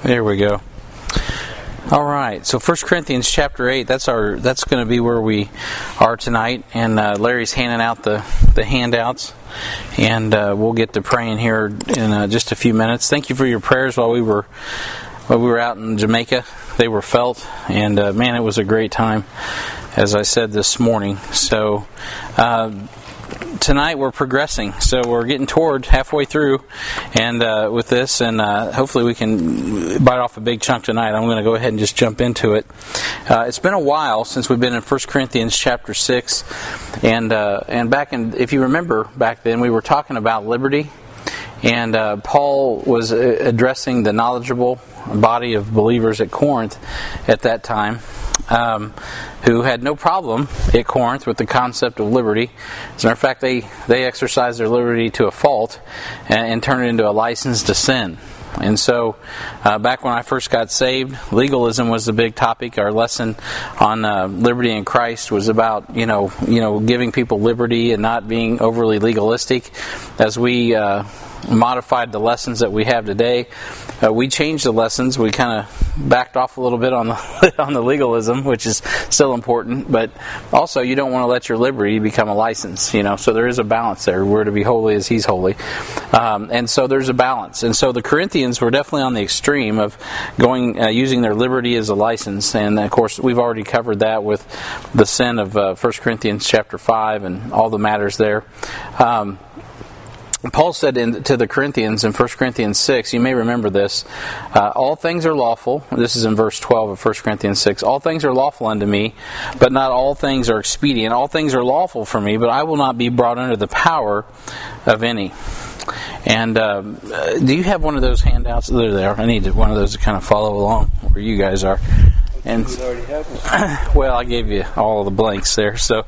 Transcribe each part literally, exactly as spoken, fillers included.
There we go. All right, so First Corinthians chapter eight, that's our that's going to be where we are tonight, and uh, Larry's handing out the, the handouts, and uh, we'll get to praying here in uh, just a few minutes. Thank you for your prayers while we were while we were out in Jamaica. They were felt, and uh, man, it was a great time, as I said this morning. So uh, tonight we're progressing, so we're getting toward halfway through, and uh, with this, and uh, hopefully we can bite off a big chunk tonight. I'm going to go ahead and just jump into it. Uh, it's been a while since we've been in First Corinthians chapter six, and uh, and back in, if you remember back then, we were talking about liberty, and uh, Paul was addressing the knowledgeable body of believers at Corinth at that time, um, who had no problem at Corinth with the concept of liberty. As a matter of fact, they, they exercised their liberty to a fault and, and turned it into a license to sin. And so, uh, back when I first got saved, legalism was the big topic. Our lesson on uh, liberty in Christ was about, you know, you know, giving people liberty and not being overly legalistic. As we uh, modified the lessons that we have today, uh, we changed the lessons. We kind of backed off a little bit on the on the legalism, which is still important. But also, you don't want to let your liberty become a license. You know, so there is a balance there. We're to be holy as He's holy, um, and so there's a balance. And so the Corinthians were definitely on the extreme of going uh, using their liberty as a license. And of course, we've already covered that with the sin of uh, First Corinthians chapter five and all the matters there. Um, Paul said in, to the Corinthians in First Corinthians six, you may remember this, uh, all things are lawful. This is in verse twelve of First Corinthians six. All things are lawful unto me, but not all things are expedient. All things are lawful for me, but I will not be brought under the power of any. And um, uh, do you have one of those handouts? There they are. I need one of those to kind of follow along where you guys are. And you already have one. Well, I gave you all of the blanks there, so.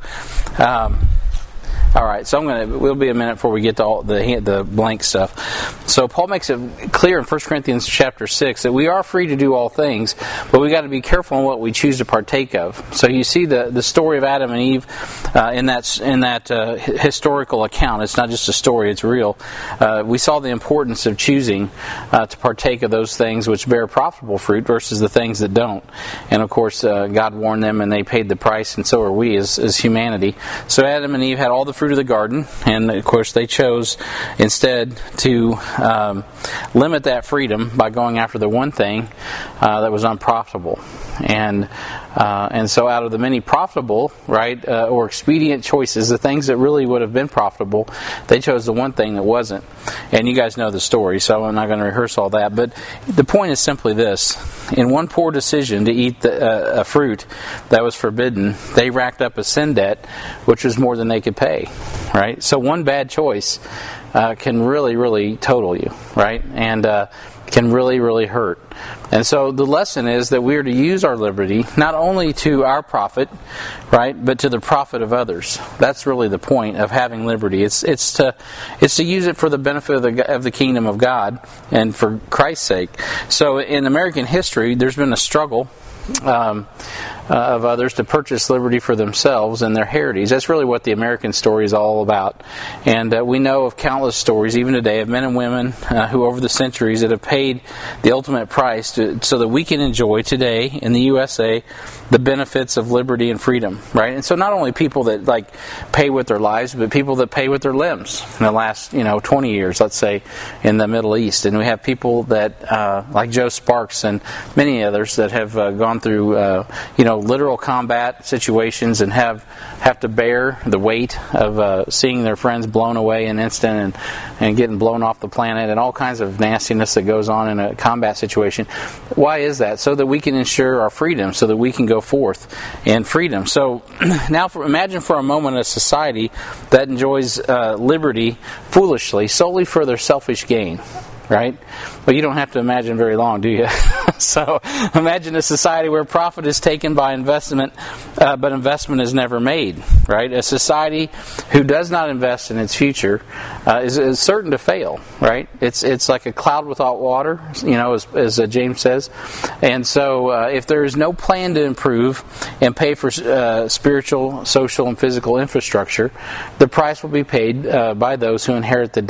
Um, All right, so I'm going to. We'll be a minute before we get to all the the blank stuff. So Paul makes it clear in First Corinthians chapter six that we are free to do all things, but we got to be careful in what we choose to partake of. So you see the, the story of Adam and Eve uh, in that in that uh, historical account. It's not just a story; it's real. Uh, we saw the importance of choosing uh, to partake of those things which bear profitable fruit versus the things that don't. And of course, uh, God warned them, and they paid the price, and so are we as as humanity. So Adam and Eve had all the fruit of the garden, and of course they chose instead to um, limit that freedom by going after the one thing uh, that was unprofitable. And uh, and so out of the many profitable, right, uh, or expedient choices, the things that really would have been profitable, they chose the one thing that wasn't. And you guys know the story, so I'm not going to rehearse all that. But the point is simply this. In one poor decision to eat the, uh, a fruit that was forbidden, they racked up a sin debt, which was more than they could pay, right? So one bad choice uh, can really, really total you, right? And uh, can really, really hurt. And so the lesson is that we are to use our liberty not only to our profit, right, but to the profit of others. That's really the point of having liberty. It's it's to it's to use it for the benefit of the of the kingdom of God and for Christ's sake. So in American history, there's been a struggle Um, uh, of others to purchase liberty for themselves and their heritage. That's really what the American story is all about. And uh, we know of countless stories, even today, of men and women uh, who over the centuries that have paid the ultimate price to, so that we can enjoy today in the U S A the benefits of liberty and freedom, right? And so not only people that like pay with their lives, but people that pay with their limbs in the last, you know, twenty years, let's say, in the Middle East. And we have people that, uh, like Joe Sparks and many others that have uh, gone through, uh, you know, literal combat situations and have have to bear the weight of uh, seeing their friends blown away in an instant and, and getting blown off the planet and all kinds of nastiness that goes on in a combat situation. Why is that? So that we can ensure our freedom, so that we can go forth in freedom. So now for, imagine for a moment a society that enjoys uh, liberty foolishly, solely for their selfish gain. Right? Well, you don't have to imagine very long, do you? So imagine a society where profit is taken by investment, uh, but investment is never made. Right? A society who does not invest in its future uh, is, is certain to fail. Right? It's it's like a cloud without water, you know, as, as uh, James says. And so, uh, if there is no plan to improve and pay for uh, spiritual, social, and physical infrastructure, the price will be paid uh, by those who inherit the debt.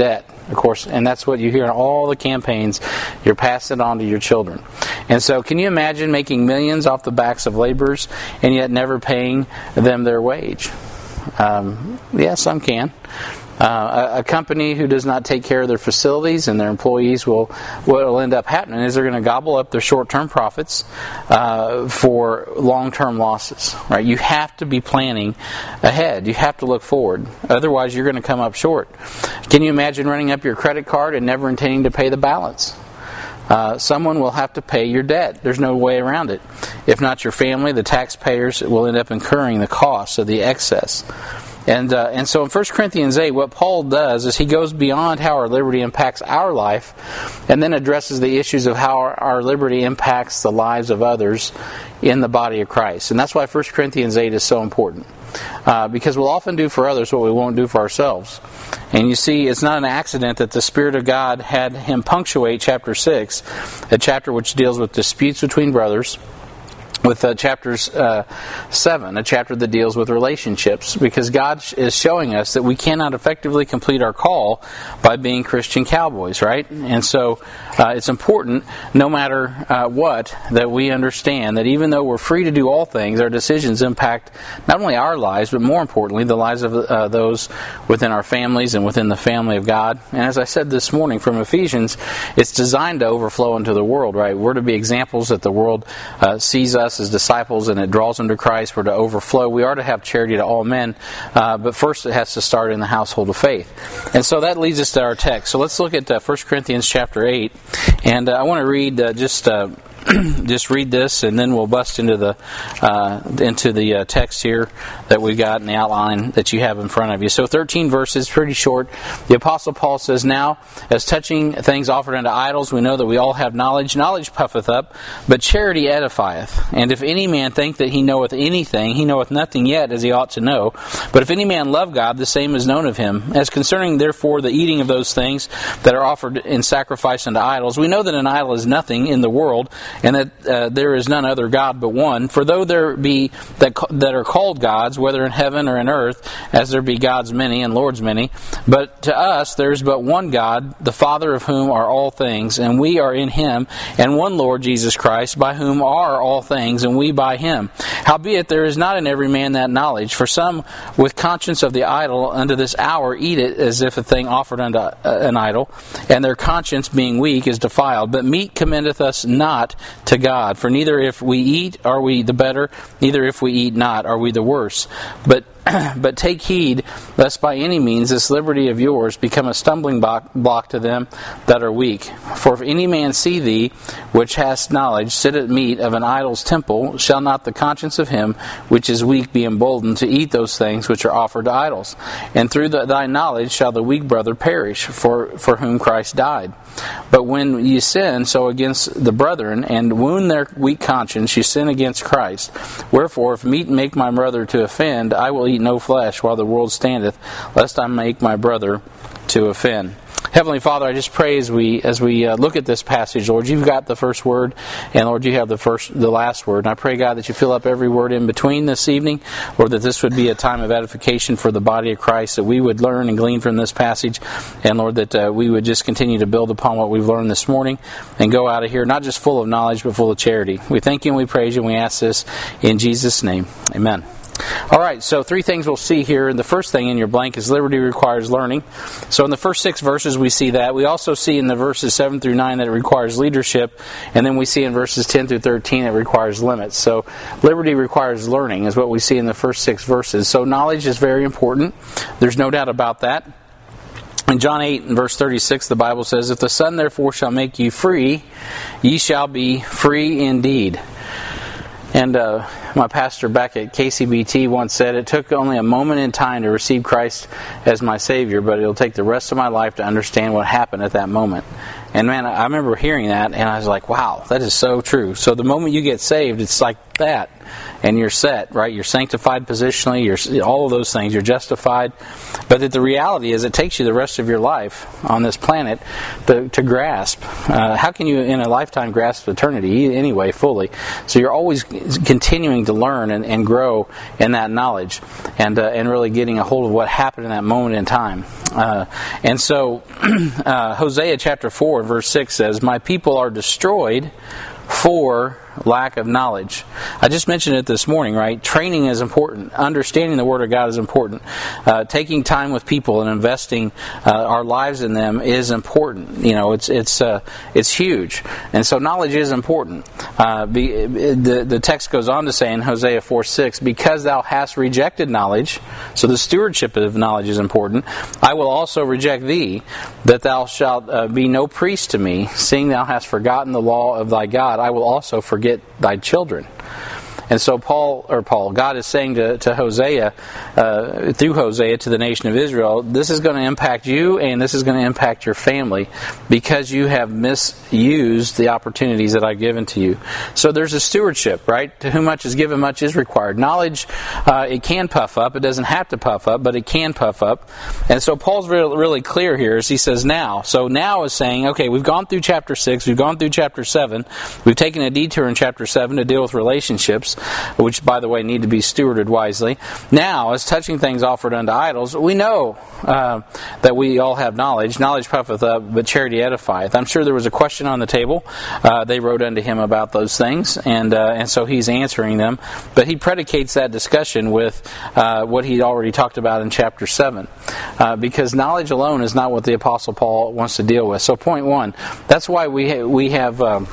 of course, and that's what you hear in all the campaigns. You're passing it on to your children. And so can you imagine making millions off the backs of laborers and yet never paying them their wage? Um, yeah, some can. Uh, a, a company who does not take care of their facilities and their employees will, what will end up happening is they're going to gobble up their short-term profits uh, for long-term losses. Right? You have to be planning ahead. You have to look forward. Otherwise, you're going to come up short. Can you imagine running up your credit card and never intending to pay the balance? Uh, someone will have to pay your debt. There's no way around it. If not your family, the taxpayers will end up incurring the cost of the excess. And uh, and so in First Corinthians eight, what Paul does is he goes beyond how our liberty impacts our life and then addresses the issues of how our, our liberty impacts the lives of others in the body of Christ. And that's why First Corinthians eight is so important. Uh, because we'll often do for others what we won't do for ourselves. And you see, it's not an accident that the Spirit of God had him punctuate chapter six, a chapter which deals with disputes between brothers, with uh, chapters uh, seven, a chapter that deals with relationships, because God is showing us that we cannot effectively complete our call by being Christian cowboys, right? And so uh, it's important, no matter uh, what, that we understand that even though we're free to do all things, our decisions impact not only our lives, but more importantly, the lives of uh, those within our families and within the family of God. And as I said this morning from Ephesians, it's designed to overflow into the world, right? We're to be examples that the world uh, sees us as disciples and it draws them to Christ. We're to overflow. We are to have charity to all men, uh, but first it has to start in the household of faith. And so that leads us to our text. So let's look at uh, First Corinthians chapter eight, and uh, I want to read uh, just uh, just read this, and then we'll bust into the uh, into the uh, text here that we got in the outline that you have in front of you. So thirteen verses, pretty short. The Apostle Paul says, "Now, as touching things offered unto idols, we know that we all have knowledge. Knowledge puffeth up, but charity edifieth. And if any man think that he knoweth anything, he knoweth nothing yet as he ought to know. But if any man love God, the same is known of him. As concerning therefore the eating of those things that are offered in sacrifice unto idols, we know that an idol is nothing in the world, and that uh, there is none other God but one. For though there be that that are called gods, whether in heaven or in earth, as there be gods many and lords many, but to us there is but one God, the Father of whom are all things, and we are in him, and one Lord Jesus Christ, by whom are all things, and we by him. Howbeit there is not in every man that knowledge. For some with conscience of the idol unto this hour eat it as if a thing offered unto uh, an idol, and their conscience being weak is defiled. But meat commendeth us not to God. For neither if we eat are we the better, neither if we eat not are we the worse. But but take heed, lest by any means this liberty of yours become a stumbling block to them that are weak. For if any man see thee, which hast knowledge, sit at meat of an idol's temple, shall not the conscience of him which is weak be emboldened to eat those things which are offered to idols? And through the, thy knowledge shall the weak brother perish, for, for whom Christ died. But when ye sin so against the brethren, and wound their weak conscience, ye sin against Christ. Wherefore, if meat make my brother to offend, I will eat no flesh while the world standeth, lest I make my brother to offend." Heavenly Father, I just pray as we as we uh, look at this passage, Lord, you've got the first word, and Lord, you have the first, the last word. And I pray, God, that you fill up every word in between this evening, Lord, that this would be a time of edification for the body of Christ, that we would learn and glean from this passage, and Lord, that uh, we would just continue to build upon what we've learned this morning and go out of here not just full of knowledge, but full of charity. We thank you and we praise you, and we ask this in Jesus' name. Amen. All right, so three things we'll see here. And the first thing in your blank is liberty requires learning. So in the first six verses we see that. We also see in the verses seven through nine that it requires leadership. And then we see in verses ten through thirteen it requires limits. So liberty requires learning is what we see in the first six verses. So knowledge is very important. There's no doubt about that. In John eight and verse thirty-six, the Bible says, "If the Son therefore shall make you free, ye shall be free indeed." And uh, my pastor back at K C B T once said, "It took only a moment in time to receive Christ as my Savior, but it'll take the rest of my life to understand what happened at that moment." And man, I remember hearing that, and I was like, wow, that is so true. So the moment you get saved, it's like that. And you're set, right? You're sanctified positionally, you're all of those things, you're justified. But that the reality is it takes you the rest of your life on this planet to, to grasp. Uh, how can you in a lifetime grasp eternity anyway fully? So you're always continuing to learn and, and grow in that knowledge, and uh, and really getting a hold of what happened in that moment in time. Uh, and so, uh, Hosea chapter four, verse six says, "My people are destroyed for lack of knowledge." I just mentioned it this morning, right? Training is important. Understanding the Word of God is important. Uh, taking time with people and investing uh, our lives in them is important. You know, it's it's uh, it's huge. And so knowledge is important. Uh, be, the, the text goes on to say in Hosea four six, "Because thou hast rejected knowledge," so the stewardship of knowledge is important, "I will also reject thee, that thou shalt uh, be no priest to me, seeing thou hast forgotten the law of thy God. I will also forget thy children." And so Paul, or Paul, God is saying to, to Hosea, uh, through Hosea to the nation of Israel, this is going to impact you and this is going to impact your family because you have misused the opportunities that I've given to you. So there's a stewardship, right? To whom much is given, much is required. Knowledge, uh, it can puff up. It doesn't have to puff up, but it can puff up. And so Paul's really, really clear here as he says now. So now is saying, okay, we've gone through chapter six, we've gone through chapter seven, we've taken a detour in chapter seven to deal with relationships, which, by the way, need to be stewarded wisely. Now, as touching things offered unto idols, we know uh, that we all have knowledge. Knowledge puffeth up, but charity edifieth. I'm sure there was a question on the table. Uh, they wrote unto him about those things, and uh, and so he's answering them. But he predicates that discussion with uh, what he'd already talked about in chapter seven. Uh, because knowledge alone is not what the Apostle Paul wants to deal with. So point one, that's why we, ha- we have... Um,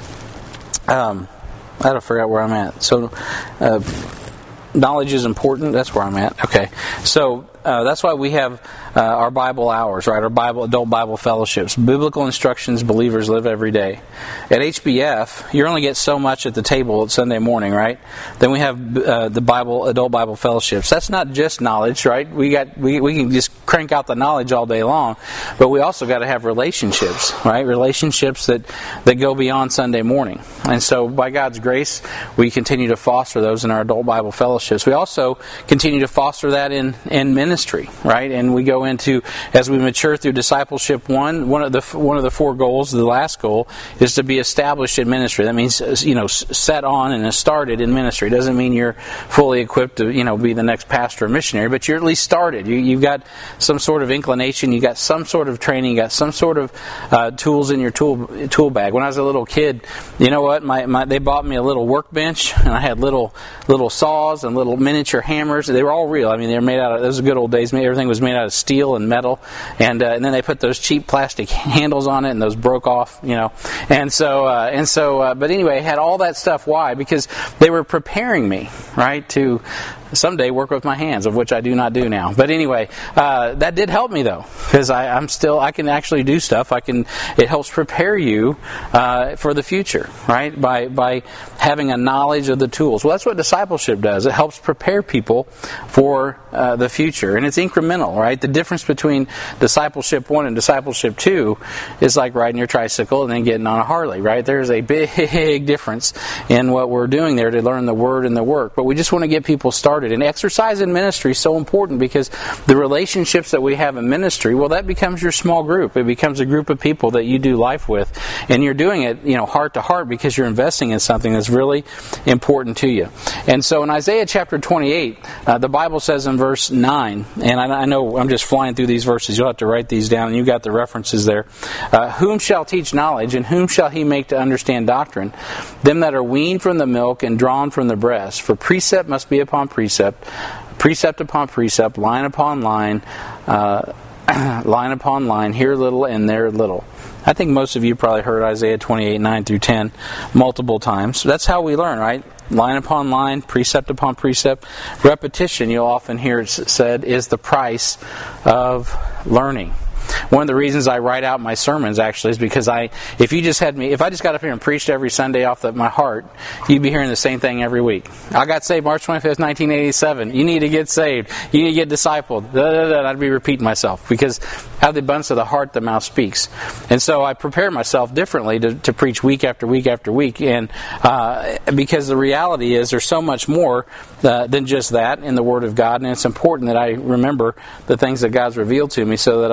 um, I don't forget where I'm at. So, uh, knowledge is important. That's where I'm at. Okay. So, uh, that's why we have uh, our Bible hours, right? Our Bible, adult Bible fellowships. Biblical instructions believers live every day. At H B F, you only get so much at the table at Sunday morning, right? Then we have uh, the Bible, adult Bible fellowships. That's not just knowledge, right? We got we we can just crank out the knowledge all day long, but we also got to have relationships, right? Relationships that, that go beyond Sunday morning. And so, by God's grace, we continue to foster those in our adult Bible fellowships. We also continue to foster that in, in ministry, right? And we go into, as we mature through discipleship one, one of the one of the four goals, the last goal, is to be established in ministry. That means, you know, set on and started in ministry. It doesn't mean you're fully equipped to, you know, be the next pastor or missionary, but you're at least started. You, you've got some sort of inclination, you got some sort of training, you got some sort of uh, tools in your tool tool bag. When I was a little kid, you know what? My, my they bought me a little workbench, and I had little little saws and little miniature hammers. They were all real. I mean, they were made out of, those were good old days. Everything was made out of steel and metal, and uh, and then they put those cheap plastic handles on it, and those broke off, you know. And so uh, and so, uh, but anyway, I had all that stuff. Why? Because they were preparing me, right, to someday work with my hands, of which I do not do now. But anyway, uh, that did help me though, because I'm still I can actually do stuff. I can. It helps prepare you uh, for the future, right? By by having a knowledge of the tools. Well, that's what discipleship does. It helps prepare people for uh, the future, and it's incremental, right? The difference between discipleship one and discipleship two is like riding your tricycle and then getting on a Harley, right? There's a big difference in what we're doing there to learn the word and the work. But we just want to get people started. And exercise in ministry is so important because the relationships that we have in ministry, well, that becomes your small group. It becomes a group of people that you do life with, and you're doing it, you know, heart to heart because you're investing in something that's really important to you. And so in Isaiah chapter twenty-eight, uh, the Bible says in verse nine, and I, I know I'm just flying through these verses. You'll have to write these down, and you got the references there. Uh, whom shall teach knowledge, and whom shall he make to understand doctrine? Them that are weaned from the milk and drawn from the breast. For precept must be upon precept. Precept, precept upon precept, line upon line, uh, line upon line, here little and there little. I think most of you probably heard Isaiah twenty-eight, nine through ten multiple times. So that's how we learn, right? Line upon line, precept upon precept. Repetition, you'll often hear it said, is the price of learning. One of the reasons I write out my sermons actually is because I, if you just had me, if I just got up here and preached every Sunday off the, my heart, you'd be hearing the same thing every week. I got saved March twenty-fifth, nineteen eighty-seven. You need to get saved. You need to get discipled. Da, da, da. I'd be repeating myself because out of the abundance of the heart, the mouth speaks. And so I prepare myself differently to, to preach week after week after week. And uh, because the reality is there's so much more uh, than just that in the Word of God, and it's important that I remember the things that God's revealed to me so that I'm, I'm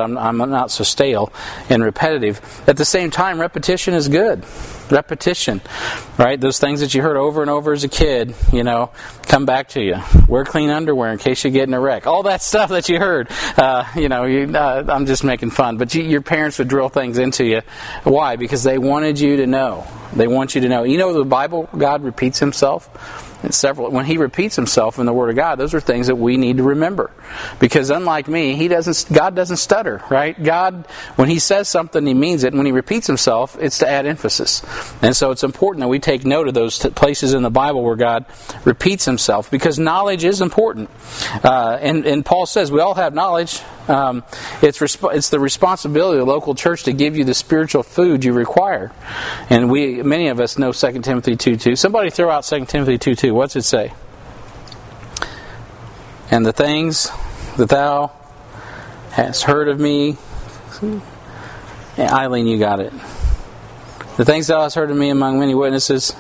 not so stale and repetitive. At the same time, repetition is good. Repetition, right? Those things that you heard over and over as a kid, you know, come back to you. Wear clean underwear in case you get in a wreck. All that stuff that you heard, uh, you know, you, uh, I'm just making fun. But you, your parents would drill things into you. Why? Because they wanted you to know. They want you to know. You know, the Bible, God repeats Himself. And several, when He repeats Himself in the Word of God, those are things that we need to remember. Because unlike me, He doesn't. God doesn't stutter, right? God, when He says something, He means it. And when He repeats Himself, it's to add emphasis. And so it's important that we take note of those t- places in the Bible where God repeats Himself, because knowledge is important. Uh, and, and Paul says we all have knowledge. Um, it's resp- it's the responsibility of the local church to give you the spiritual food you require. And we, many of us know Second Timothy two two. Somebody throw out Second Timothy two two. What's it say? And the things that thou hast heard of me. Yeah, Eileen, you got it. The things thou hast heard of me among many witnesses.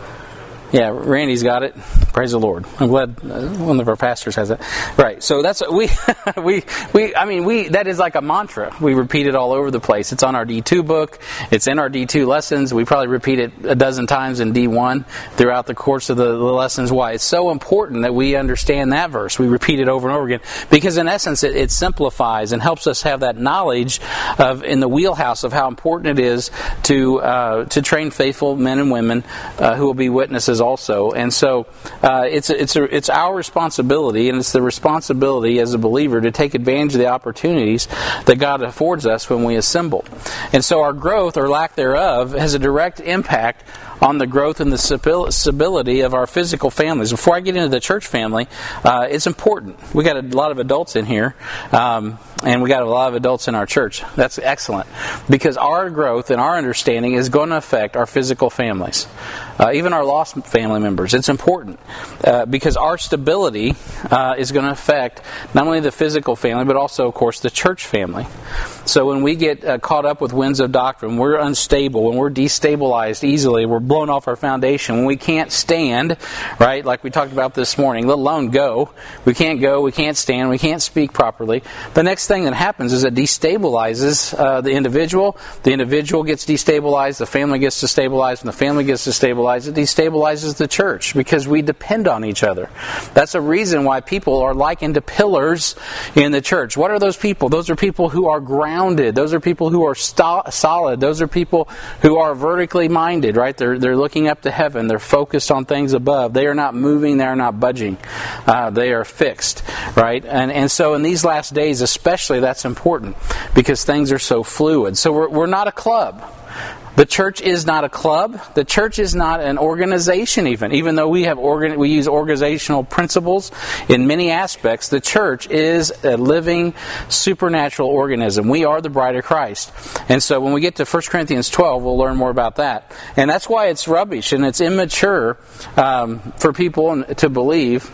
Yeah, Randy's got it. Praise the Lord. I'm glad uh, one of our pastors has it. Right. So that's we we we. I mean, we that is like a mantra. We repeat it all over the place. It's on our D two book. It's in our D two lessons. We probably repeat it a dozen times in D one throughout the course of the, the lessons. Why? It's so important that we understand that verse. We repeat it over and over again because, in essence, it, it simplifies and helps us have that knowledge of in the wheelhouse of how important it is to uh, to train faithful men and women uh, who will be witnesses also. And so uh, it's it's a, it's our responsibility, and it's the responsibility as a believer to take advantage of the opportunities that God affords us when we assemble. And so our growth or lack thereof has a direct impact on the growth and the stability of our physical families. Before I get into the church family, uh, it's important. We got a lot of adults in here, um, and we got a lot of adults in our church. That's excellent, because our growth and our understanding is going to affect our physical families, uh, even our lost family members. It's important uh, because our stability uh, is going to affect not only the physical family, but also, of course, the church family. So when we get uh, caught up with winds of doctrine, we're unstable, when we're destabilized easily, we're blown off our foundation, when we can't stand, right, like we talked about this morning, let alone go. We can't go, we can't stand, we can't speak properly. The next thing that happens is it destabilizes uh, the individual. The individual gets destabilized, the family gets destabilized, and the family gets destabilized. It destabilizes the church because we depend on each other. That's a reason why people are likened to pillars in the church. What are those people? Those are people who are grounded. Those are people who are st- solid. Those are people who are vertically minded, right? They're They're looking up to heaven. They're focused on things above. They are not moving. They are not budging. Uh, they are fixed, right? And and so in these last days especially, that's important because things are so fluid. So we're we're not a club. The church is not a club. The church is not an organization even. Even though we have organ, we use organizational principles in many aspects, the church is a living, supernatural organism. We are the bride of Christ. And so when we get to First Corinthians twelve, we'll learn more about that. And that's why it's rubbish and it's immature um, for people to believe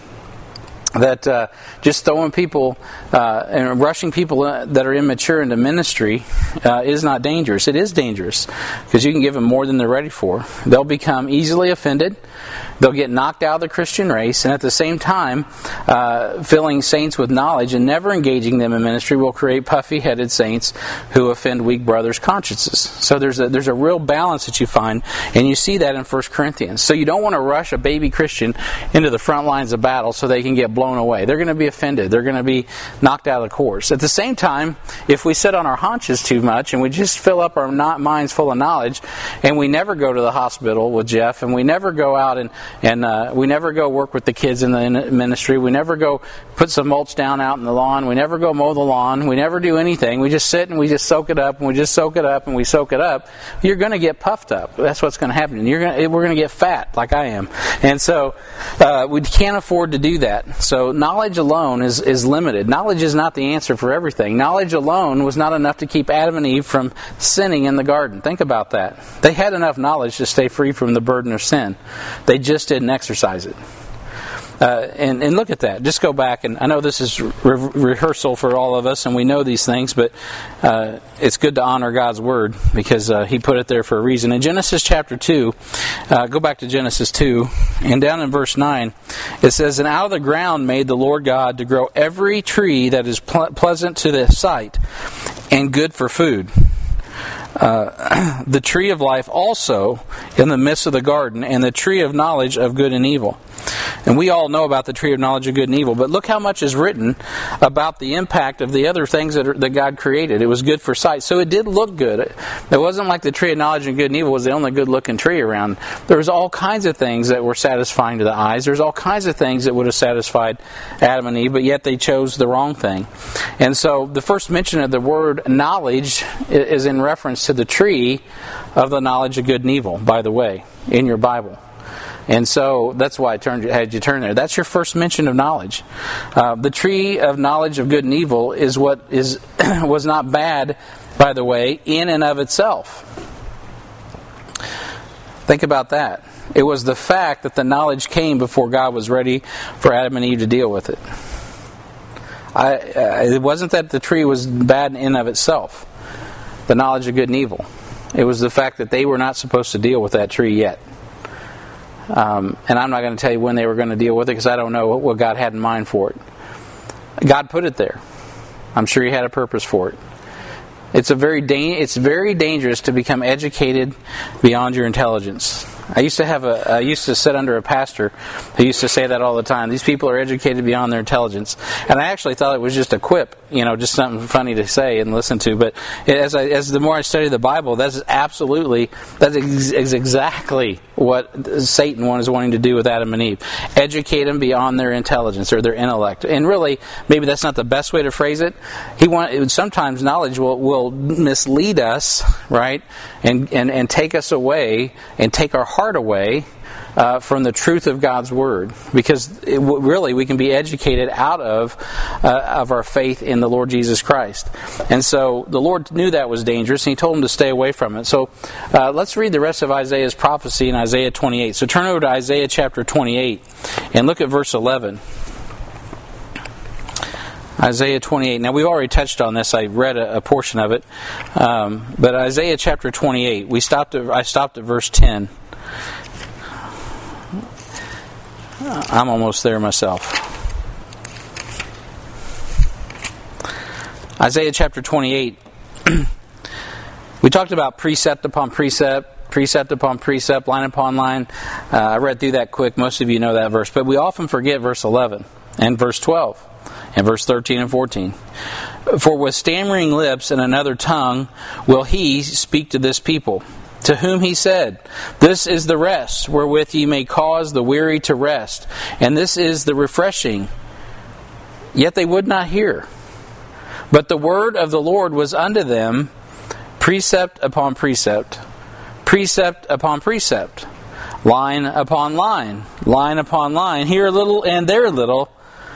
that uh, just throwing people uh, and rushing people that are immature into ministry uh, is not dangerous. It is dangerous because you can give them more than they're ready for. They'll become easily offended. They'll get knocked out of the Christian race, and at the same time, uh, filling saints with knowledge and never engaging them in ministry will create puffy-headed saints who offend weak brothers' consciences. So there's a, there's a real balance that you find, and you see that in First Corinthians. So you don't want to rush a baby Christian into the front lines of battle so they can get blown away. They're going to be offended. They're going to be knocked out of the course. At the same time, if we sit on our haunches too much and we just fill up our not minds full of knowledge, and we never go to the hospital with Jeff, and we never go out and And uh, we never go work with the kids in the ministry. We never go put some mulch down out in the lawn. We never go mow the lawn. We never do anything. We just sit and we just soak it up, and we just soak it up, and we soak it up. You're going to get puffed up. That's what's going to happen. And you're going we're going to get fat, like I am. And so uh, we can't afford to do that. So knowledge alone is, is limited. Knowledge is not the answer for everything. Knowledge alone was not enough to keep Adam and Eve from sinning in the garden. Think about that. They had enough knowledge to stay free from the burden of sin. They just didn't exercise it. Uh, and, and look at that. Just go back, and I know this is re- rehearsal for all of us, and we know these things, but uh, it's good to honor God's Word because uh, He put it there for a reason. In Genesis chapter two, uh, go back to Genesis two, and down in verse nine, it says, "And out of the ground made the Lord God to grow every tree that is ple- pleasant to the sight, and good for food. Uh, the tree of life also in the midst of the garden, and the tree of knowledge of good and evil. And we all know about the tree of knowledge of good and evil, but look how much is written about the impact of the other things that, are, that God created. It was good for sight, so it did look good. It, it wasn't like the tree of knowledge of good and evil was the only good-looking tree around. There was all kinds of things that were satisfying to the eyes. There's all kinds of things that would have satisfied Adam and Eve, but yet they chose the wrong thing. And so the first mention of the word knowledge is in reference to the tree of the knowledge of good and evil, by the way, in your Bible. And so that's why I turned, had you turn there. That's your first mention of knowledge. Uh, the tree of knowledge of good and evil is what is was not bad, by the way, in and of itself. Think about that. It was the fact that the knowledge came before God was ready for Adam and Eve to deal with it. I, uh, it wasn't that the tree was bad in and of itself, the knowledge of good and evil. It was the fact that they were not supposed to deal with that tree yet. Um, and I'm not going to tell you when they were going to deal with it because I don't know what God had in mind for it. God put it there. I'm sure He had a purpose for it. It's a very da- it's very dangerous to become educated beyond your intelligence. I used to have a I used to sit under a pastor who used to say that all the time. These people are educated beyond their intelligence, and I actually thought it was just a quip, you know, just something funny to say and listen to. But as I as the more I study the Bible, that's absolutely that is exactly what Satan was wanting to do with Adam and Eve: educate them beyond their intelligence or their intellect. And really, maybe that's not the best way to phrase it. He want sometimes knowledge will will mislead us, right, and and and take us away and take our heart away uh, from the truth of God's Word, because it, really we can be educated out of uh, of our faith in the Lord Jesus Christ. And so the Lord knew that was dangerous, and He told him to stay away from it. So uh, let's read the rest of Isaiah's prophecy in Isaiah twenty-eight. So turn over to Isaiah chapter twenty-eight and look at verse eleven. Isaiah twenty-eight. Now, we've already touched on this. I read a, a portion of it. Um, but Isaiah chapter twenty-eight, we stopped at, I stopped at verse ten. I'm almost there myself. Isaiah chapter twenty-eight. We talked about precept upon precept, precept upon precept, line upon line. Uh, I read through that quick. Most of you know that verse. But we often forget verse eleven and verse twelve and verse thirteen and fourteen. For with stammering lips and another tongue will He speak to this people, to whom He said, This is the rest wherewith ye may cause the weary to rest, and this is the refreshing. Yet they would not hear. But the word of the Lord was unto them precept upon precept, precept upon precept, line upon line, line upon line, here a little and there a little.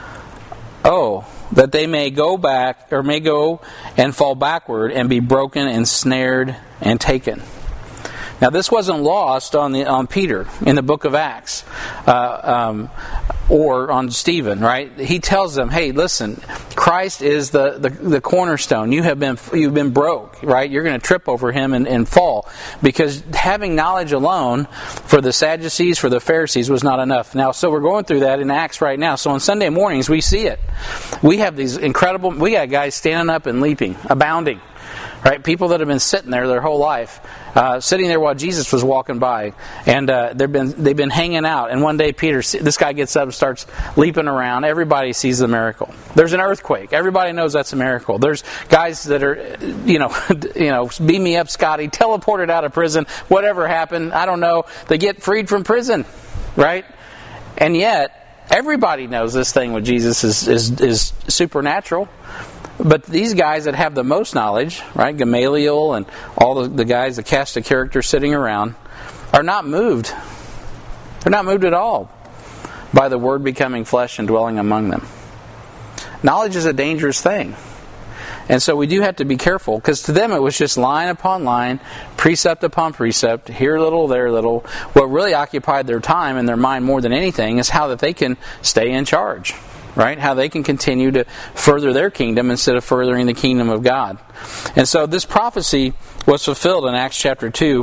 Oh, that they may go back, or may go and fall backward and be broken and snared and taken. Now, this wasn't lost on the on Peter in the book of Acts, uh, um, or on Stephen. Right? He tells them, "Hey, listen, Christ is the, the, the cornerstone. You have been you've been broke. Right? You're going to trip over Him and, and fall, because having knowledge alone for the Sadducees, for the Pharisees, was not enough." Now, so we're going through that in Acts right now. So on Sunday mornings we see it. We have these incredible. We got guys standing up and leaping, abounding. Right, people that have been sitting there their whole life, uh, sitting there while Jesus was walking by, and uh, they've been they've been hanging out. And one day, Peter, this guy gets up and starts leaping around. Everybody sees the miracle. There's an earthquake. Everybody knows that's a miracle. There's guys that are, you know, you know, beam me up, Scotty. Teleported out of prison. Whatever happened, I don't know. They get freed from prison, right? And yet, everybody knows this thing with Jesus is is, is supernatural. But these guys that have the most knowledge, right, Gamaliel and all the, the guys, the cast of characters sitting around, are not moved. They're not moved at all by the Word becoming flesh and dwelling among them. Knowledge is a dangerous thing. And so we do have to be careful, because to them it was just line upon line, precept upon precept, here a little, there a little. What really occupied their time and their mind more than anything is how that they can stay in charge. Right? How they can continue to further their kingdom instead of furthering the kingdom of God. And so this prophecy was fulfilled in Acts chapter two through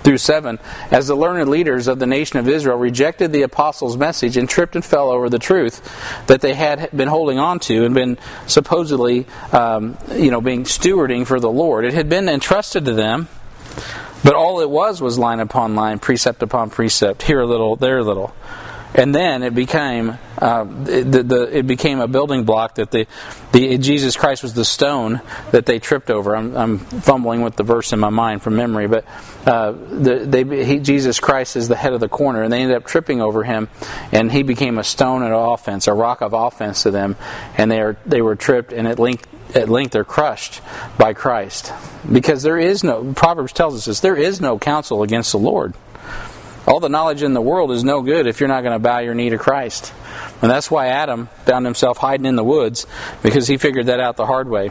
through seven, as the learned leaders of the nation of Israel rejected the apostles' message and tripped and fell over the truth that they had been holding on to and been supposedly, um, you know, being stewarding for the Lord. It had been entrusted to them, but all it was was line upon line, precept upon precept, here a little, there a little. And then it became uh, the, the it became a building block that the the Jesus Christ was the stone that they tripped over. I'm, I'm fumbling with the verse in my mind from memory, but uh, the, they he, Jesus Christ is the head of the corner, and they ended up tripping over him, and he became a stone of offense, a rock of offense to them, and they are they were tripped, and at length at length they're crushed by Christ, because there is no Proverbs tells us this: there is no counsel against the Lord. All the knowledge in the world is no good if you're not going to bow your knee to Christ. And that's why Adam found himself hiding in the woods, because he figured that out the hard way.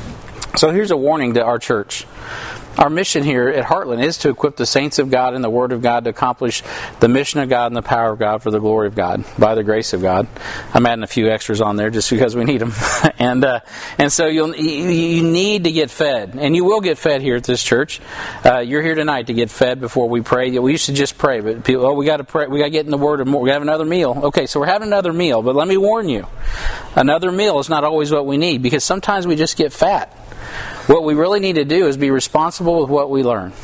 So here's a warning to our church. Our mission here at Heartland is to equip the saints of God and the Word of God to accomplish the mission of God and the power of God for the glory of God, by the grace of God. I'm adding a few extras on there just because we need them. and uh, and so you'll, you you need to get fed, and you will get fed here at this church. Uh, you're here tonight to get fed before we pray. We used to just pray, but people, oh, we got to pray. We got to get in the Word more. We have another meal. Okay, so we're having another meal, but let me warn you, another meal is not always what we need, because sometimes we just get fat. What we really need to do is be responsible with what we learn.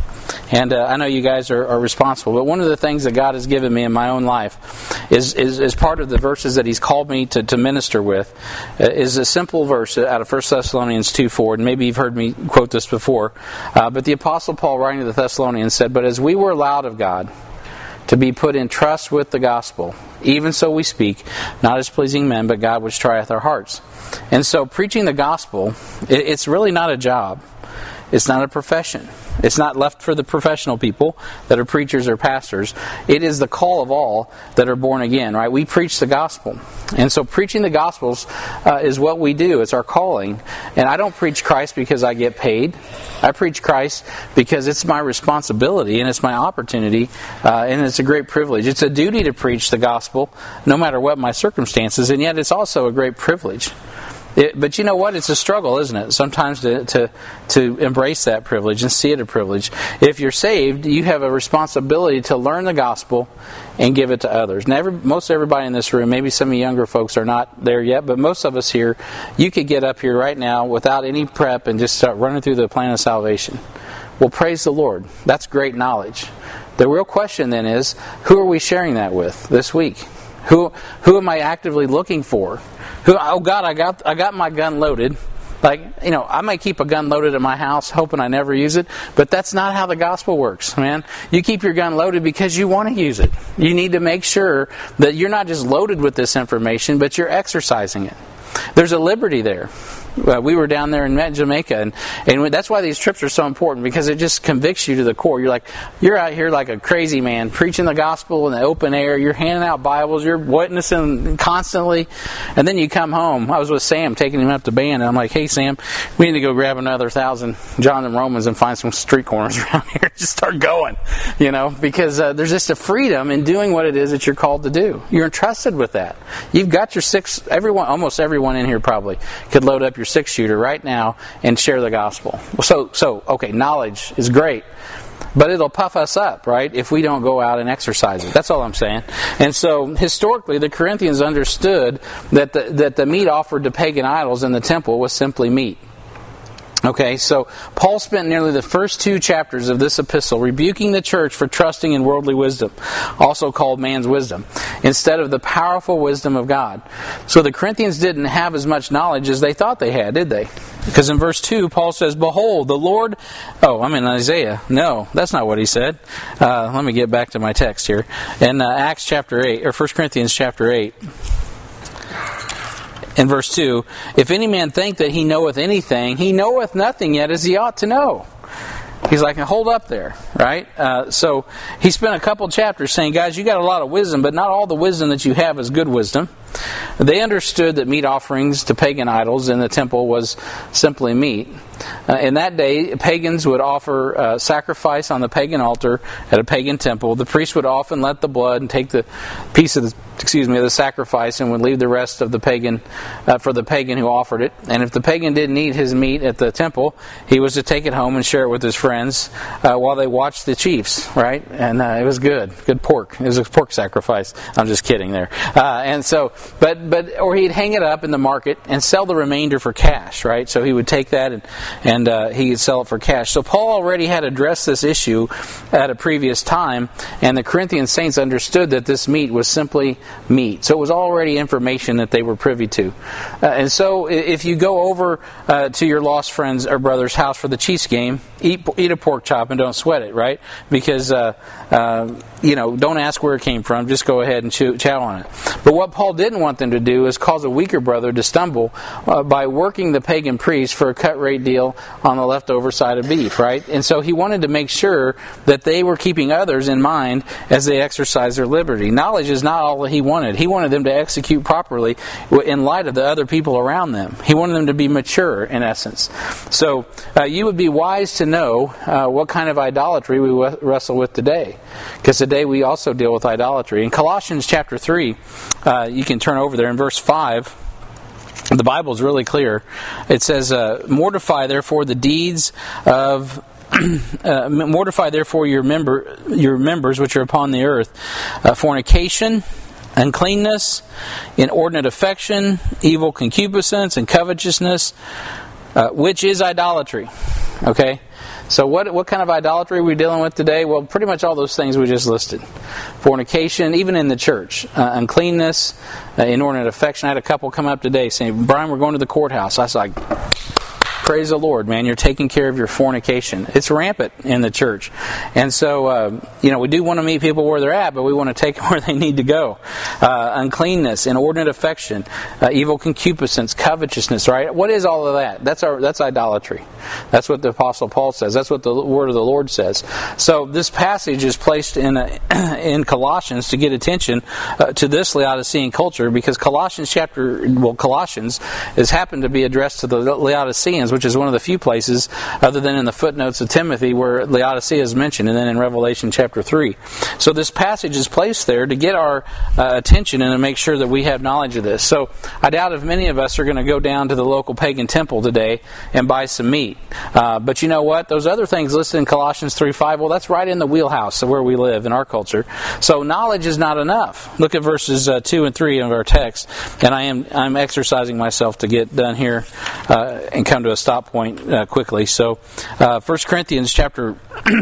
And uh, I know you guys are, are responsible, but one of the things that God has given me in my own life is, is, is part of the verses that He's called me to, to minister with, uh, is a simple verse out of First Thessalonians two four, and maybe you've heard me quote this before, uh, but the Apostle Paul, writing to the Thessalonians, said, "But as we were allowed of God to be put in trust with the gospel, even so we speak, not as pleasing men, but God which trieth our hearts." And so preaching the gospel, it's really not a job. It's not a profession. It's not left for the professional people that are preachers or pastors. It is the call of all that are born again, right? We preach the gospel. And so preaching the gospels uh, is what we do. It's our calling. And I don't preach Christ because I get paid. I preach Christ because it's my responsibility and it's my opportunity, uh, and it's a great privilege. It's a duty to preach the gospel no matter what my circumstances, and yet it's also a great privilege. It, but you know what? It's a struggle, isn't it? Sometimes to, to to embrace that privilege and see it a privilege. If you're saved, you have a responsibility to learn the gospel and give it to others. Now, every, most everybody in this room, maybe some of you younger folks are not there yet, but most of us here, you could get up here right now without any prep and just start running through the plan of salvation. Well, praise the Lord. That's great knowledge. The real question then is, who are we sharing that with this week? Who who am I actively looking for? Who, oh God, I got I got my gun loaded. Like, you know, I may keep a gun loaded in my house, hoping I never use it, but that's not how the gospel works, man. You keep your gun loaded because you want to use it. You need to make sure that you're not just loaded with this information, but you're exercising it. There's a liberty there. Uh, we were down there in Jamaica, and, and that's why these trips are so important, because it just convicts you to the core. You're like, you're out here like a crazy man, preaching the gospel in the open air. You're handing out Bibles. You're witnessing constantly. And then you come home. I was with Sam, taking him up to band, and I'm like, hey, Sam, we need to go grab another thousand John and Romans and find some street corners around here. Just start going, you know, because uh, there's just a freedom in doing what it is that you're called to do. You're entrusted with that. You've got your six, everyone, almost everyone in here probably could load up your six shooter right now and share the gospel. So, so okay, knowledge is great, but it'll puff us up, right, if we don't go out and exercise it. That's all I'm saying. And so, historically, the Corinthians understood that the, that the meat offered to pagan idols in the temple was simply meat. Okay, so Paul spent nearly the first two chapters of this epistle rebuking the church for trusting in worldly wisdom, also called man's wisdom, instead of the powerful wisdom of God. So the Corinthians didn't have as much knowledge as they thought they had, did they? Because in verse two, Paul says, "Behold, the Lord..." Oh, I'm in Isaiah. No, that's not what he said. Uh, let me get back to my text here. In uh, Acts chapter eight, or First Corinthians chapter eight, in verse two, "If any man think that he knoweth anything, he knoweth nothing yet as he ought to know." He's like, hold up there, right? Uh, so he spent a couple chapters saying, guys, you got a lot of wisdom, but not all the wisdom that you have is good wisdom. They understood that meat offerings to pagan idols in the temple was simply meat. Uh, in that day, pagans would offer uh, sacrifice on the pagan altar at a pagan temple. The priest would often let the blood and take the piece of the excuse me, the sacrifice and would leave the rest of the pagan uh, for the pagan who offered it. And if the pagan didn't eat his meat at the temple, he was to take it home and share it with his friends uh, while they watched the chiefs, right? And uh, it was good, good pork. It was a pork sacrifice. I'm just kidding there. Uh, and so, but but or he'd hang it up in the market and sell the remainder for cash, right? So he would take that and and uh, he would sell it for cash. So Paul already had addressed this issue at a previous time, and the Corinthian saints understood that this meat was simply meat. So it was already information that they were privy to. Uh, and so if you go over uh, to your lost friend's or brother's house for the Chiefs game, eat eat a pork chop and don't sweat it, right? Because, uh, uh, you know, don't ask where it came from. Just go ahead and chew, chow on it. But what Paul didn't want them to do is cause a weaker brother to stumble uh, by working the pagan priest for a cut rate deal on the leftover side of beef, right? And so he wanted to make sure that they were keeping others in mind as they exercise their liberty. Knowledge is not all that he wanted. He wanted them to execute properly in light of the other people around them. He wanted them to be mature, in essence. So uh, you would be wise to know uh, what kind of idolatry we w- wrestle with today. Because today we also deal with idolatry. In Colossians chapter three, uh, you can turn over there in verse five. The Bible is really clear. It says, uh, mortify therefore the deeds of uh, mortify therefore your member your members which are upon the earth, uh, fornication, uncleanness, inordinate affection, evil concupiscence, and covetousness, uh, which is idolatry. Okay? So what what kind of idolatry are we dealing with today? Well, pretty much all those things we just listed. Fornication, even in the church. Uh, uncleanness, uh, inordinate affection. I had a couple come up today saying, Brian, we're going to the courthouse. I was like, praise the Lord, man. You're taking care of your fornication. It's rampant in the church. And so, uh, you know, we do want to meet people where they're at, but we want to take them where they need to go. Uh, uncleanness, inordinate affection, uh, evil concupiscence, covetousness, right? What is all of that? That's our that's idolatry. That's what the Apostle Paul says. That's what the word of the Lord says. So this passage is placed in a, in Colossians to get attention uh, to this Laodicean culture, because Colossians chapter, well, Colossians has happened to be addressed to the Laodiceans, which is one of the few places, other than in the footnotes of Timothy, where Laodicea is mentioned, and then in Revelation chapter three. So this passage is placed there to get our uh, attention and to make sure that we have knowledge of this. So I doubt if many of us are going to go down to the local pagan temple today and buy some meat. Uh, but you know what? Those other things listed in Colossians three five, well, that's right in the wheelhouse of where we live in our culture. So knowledge is not enough. Look at verses uh, two and three of our text, and I am I'm exercising myself to get done here uh, and come to a stop point uh, quickly. So uh, First Corinthians chapter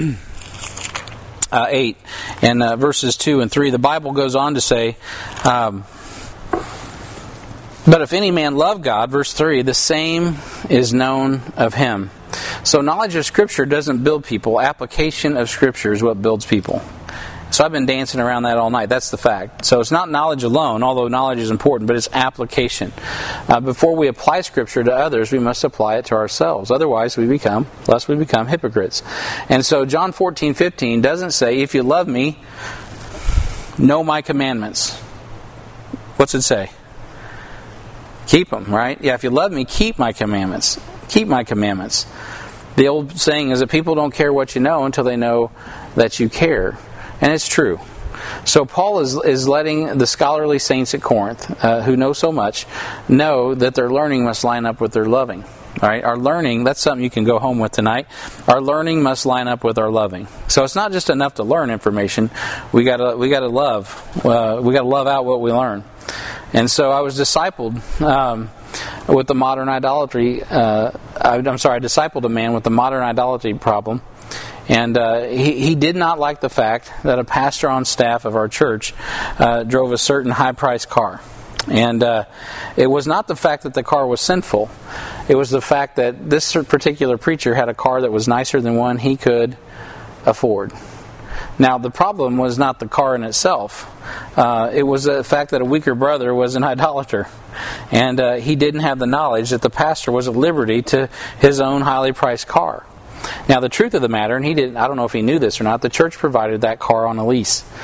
uh, eight and uh, verses two and three, the Bible goes on to say, um, but if any man love God, verse three, the same is known of him. So knowledge of Scripture doesn't build people. Application of Scripture is what builds people. So I've been dancing around that all night. That's the fact. So it's not knowledge alone, although knowledge is important, but it's application. Uh, before we apply Scripture to others, we must apply it to ourselves. Otherwise, we become, lest we become hypocrites. And so John fourteen fifteen doesn't say, if you love me, know my commandments. What's it say? Keep them, right? Yeah, if you love me, keep my commandments. Keep my commandments. The old saying is that people don't care what you know until they know that you care. And it's true. So Paul is is letting the scholarly saints at Corinth, uh, who know so much, know that their learning must line up with their loving. All right, our learning, that's something you can go home with tonight. Our learning must line up with our loving. So it's not just enough to learn information. We gotta we gotta love. Uh, we gotta love out what we learn. And so I was discipled um, with the modern idolatry. Uh, I, I'm sorry, I discipled a man with the modern idolatry problem. And uh, he, he did not like the fact that a pastor on staff of our church uh, drove a certain high-priced car. And uh, it was not the fact that the car was sinful. It was the fact that this particular preacher had a car that was nicer than one he could afford. Now, the problem was not the car in itself. Uh, it was the fact that a weaker brother was an idolater. And uh, he didn't have the knowledge that the pastor was at liberty to his own highly priced car. Now, the truth of the matter, and he didn't, I don't know if he knew this or not, the church provided that car on a lease.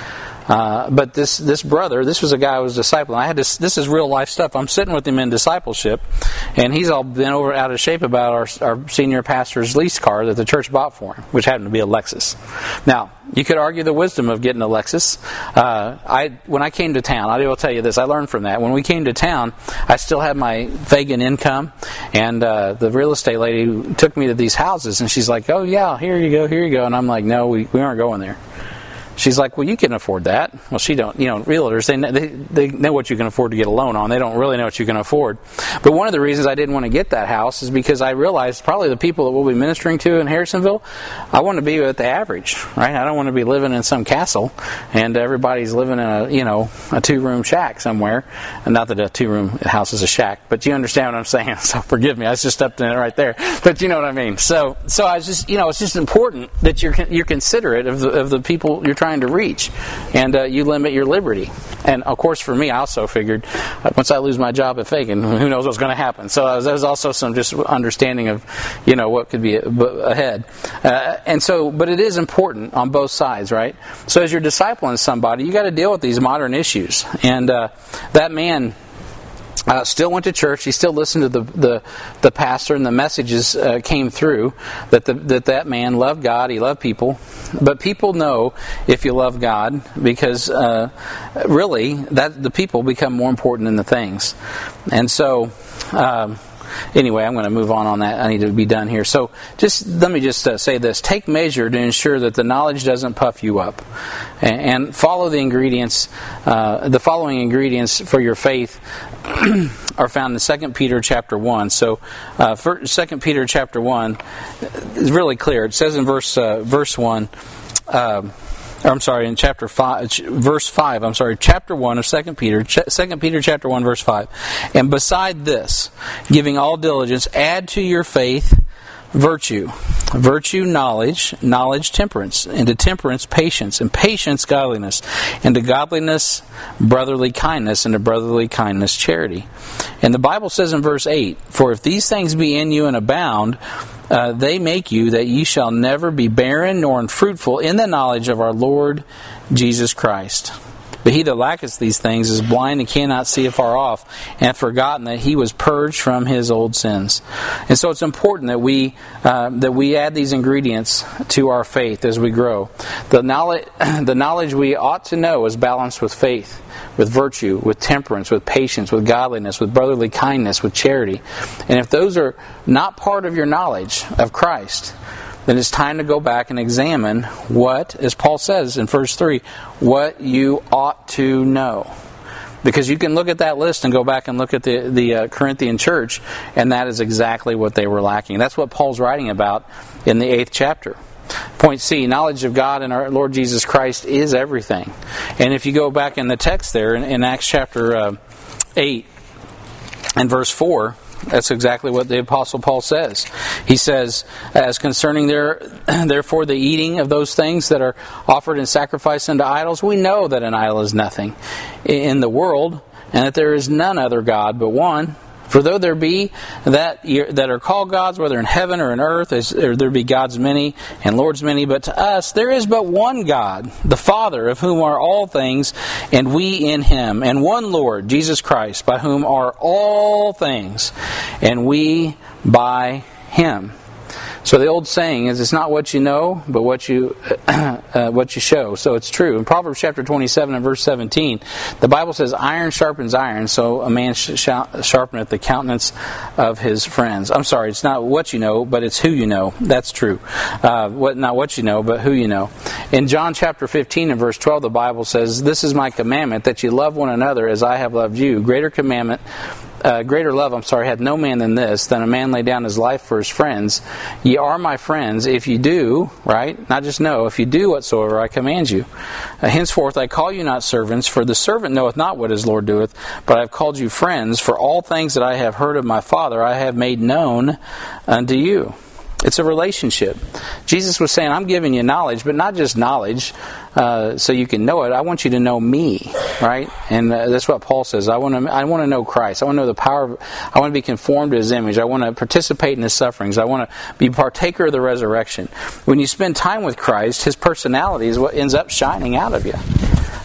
Uh, but this this brother, this was a guy who was discipling. I had this. This is real life stuff. I'm sitting with him in discipleship, and he's all bent over out of shape about our, our senior pastor's lease car that the church bought for him, which happened to be a Lexus. Now, you could argue the wisdom of getting a Lexus. Uh, I when I came to town, I will tell you this. I learned from that. When we came to town, I still had my Fagan income, and uh, the real estate lady took me to these houses, and she's like, "Oh yeah, here you go, here you go," and I'm like, "No, we we aren't going there." She's like, well, you can afford that. Well, she don't. You know, realtors, they, they they know what you can afford to get a loan on. They don't really know what you can afford. But one of the reasons I didn't want to get that house is because I realized probably the people that we'll be ministering to in Harrisonville, I want to be at the average, right? I don't want to be living in some castle and everybody's living in a, you know, a two-room shack somewhere. And not that a two-room house is a shack, but you understand what I'm saying. So forgive me, I just stepped in it right there. But you know what I mean. So so I was just, you know, it's just important that you're you're considerate of the of the people you're trying to reach, and uh, you limit your liberty. And of course, for me, I also figured uh, once I lose my job at Fagan, who knows what's going to happen. So uh, there was also some just understanding of, you know, what could be ahead. Uh, and so, but it is important on both sides, right? So as you're discipling somebody, you got to deal with these modern issues. And uh, that man Uh, still went to church. He still listened to the the, the pastor, and the messages uh, came through that the, that that man loved God. He loved people. But people know if you love God because uh, really that the people become more important than the things. And so. Um, Anyway, I'm going to move on on that. I need to be done here. So just let me just uh, say this. Take measure to ensure that the knowledge doesn't puff you up. And, and follow the ingredients. Uh, the following ingredients for your faith are found in Second Peter chapter one. So uh, for Second Peter chapter one is really clear. It says in verse uh, verse one... Uh, I'm sorry, in chapter five, verse five. I'm sorry, chapter one of Second Peter, Second Peter chapter one, verse five. And beside this, giving all diligence, add to your faith virtue, virtue knowledge, knowledge temperance, and to temperance patience, and patience godliness, and to godliness brotherly kindness, and to brotherly kindness charity. And the Bible says in verse eight, for if these things be in you and abound, Uh, they make you that ye shall never be barren nor unfruitful in the knowledge of our Lord Jesus Christ. But he that lacketh these things is blind and cannot see afar off, and hath forgotten that he was purged from his old sins. And so it's important that we uh, that we add these ingredients to our faith as we grow. The knowledge, the knowledge we ought to know is balanced with faith, with virtue, with temperance, with patience, with godliness, with brotherly kindness, with charity. And if those are not part of your knowledge of Christ, then it's time to go back and examine what, as Paul says in verse three, what you ought to know. Because you can look at that list and go back and look at the, the uh, Corinthian church, and that is exactly what they were lacking. That's what Paul's writing about in the eighth chapter. Point C, knowledge of God and our Lord Jesus Christ is everything. And if you go back in the text there, in, in Acts chapter uh, eight and verse four, that's exactly what the Apostle Paul says. He says, as concerning their, therefore the eating of those things that are offered in sacrifice unto idols, we know that an idol is nothing in the world, and that there is none other God but one. For though there be that that are called gods, whether in heaven or in earth, as or there be gods many and lords many, but to us there is but one God, the Father, of whom are all things, and we in Him, and one Lord, Jesus Christ, by whom are all things, and we by Him. So the old saying is, it's not what you know, but what you uh, what you show. So it's true. In Proverbs chapter twenty-seven and verse seventeen, the Bible says, iron sharpens iron, so a man sh- sharpeneth the countenance of his friends. I'm sorry, it's not what you know, but it's who you know. That's true. Uh, what Not what you know, but who you know. In John chapter fifteen and verse twelve, the Bible says, this is my commandment, that you love one another as I have loved you. Greater commandment Uh, greater love, I'm sorry, hath no man than this, than a man lay down his life for his friends. Ye are my friends, if you do, right? Not just know, if you do whatsoever I command you. Uh, henceforth I call you not servants, for the servant knoweth not what his Lord doeth, but I have called you friends, for all things that I have heard of my Father I have made known unto you. It's a relationship. Jesus was saying, I'm giving you knowledge, but not just knowledge uh, so you can know it. I want you to know me, right? And uh, that's what Paul says. I want to I want to know Christ. I want to know the power of, I want to be conformed to His image. I want to participate in His sufferings. I want to be partaker of the resurrection. When you spend time with Christ, His personality is what ends up shining out of you.